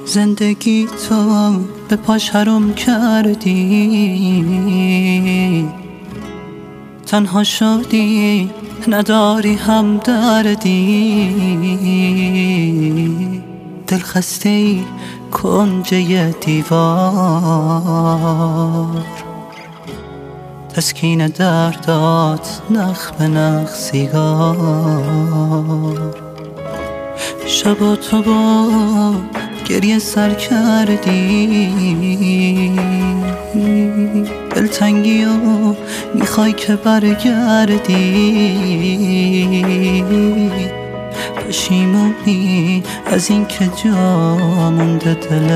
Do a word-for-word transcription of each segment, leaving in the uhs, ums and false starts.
زندگی تو به پاش حروم کردی، تنها شدی نداری هم دردی، دل خسته ای کنجه دیوار، تسکین دردات نخ به نخ سیگار. شبا تو با گریه سر کردی، دلتنگی و میخوای که برگردی، پشیمونی از این که جا مونده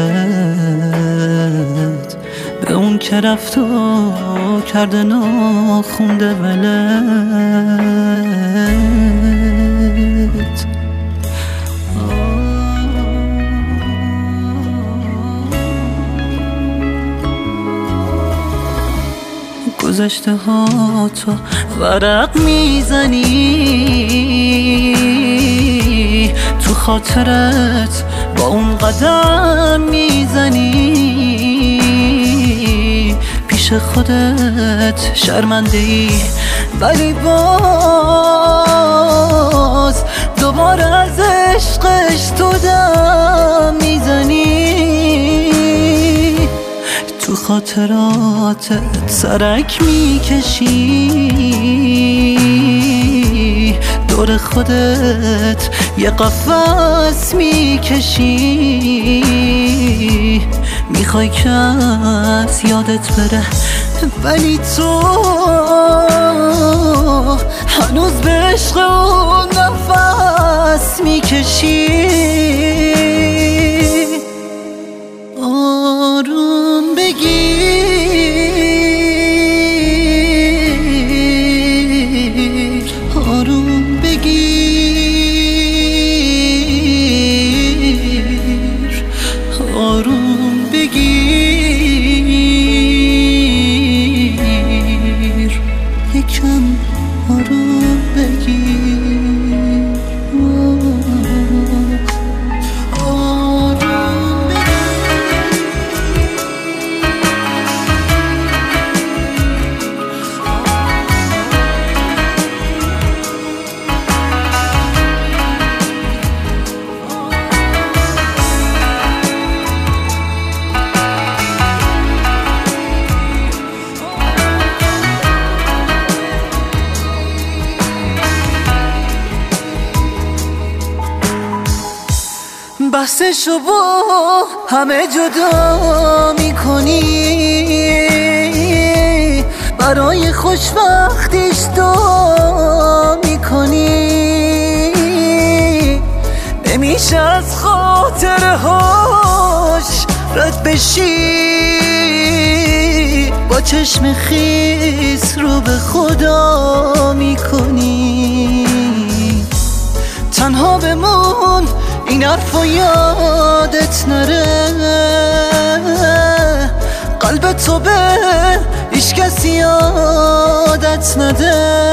دلت، به اون که رفت و کرده ناخونده ولت. گذشته ها تو ورق میزنی، تو خاطرت با اون قدم میزنی، پیش خودت شرمنده ای ولی باز دوباره از عشقش تو دم میزنی، تو خاطراتت سرک میکشی، دور خودت یه قفس میکشی، میخوای که از یادت بره ولی تو هنوز به عشق اون نفس میکشی. آروم بگیر، آروم بگیر، آروم بگیر، یکم آروم بگیر. بحثشو با همه جدا میکنی، برای خوشبختیش دعا میکنی، نمیشه از خاطره هاش رد بشی، با چشم خیس رو به خدا میکنی، تنها بمون این حرفو یادت نره، قلب تو به هیچ کسی یادت نده،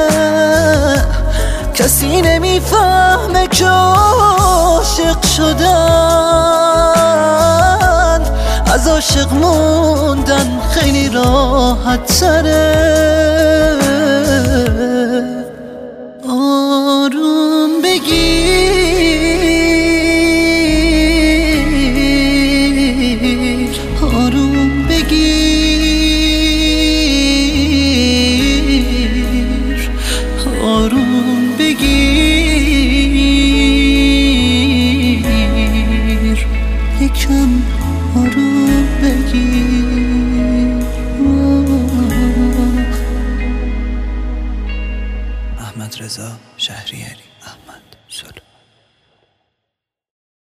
کسی نمیفهمه که عاشق شدن از عاشق موندن خیلی راحت تره. آروم بگیر، آروم بگیر، آروم بگیر، یکم آروم بگیر. احمد رضا شهریاری.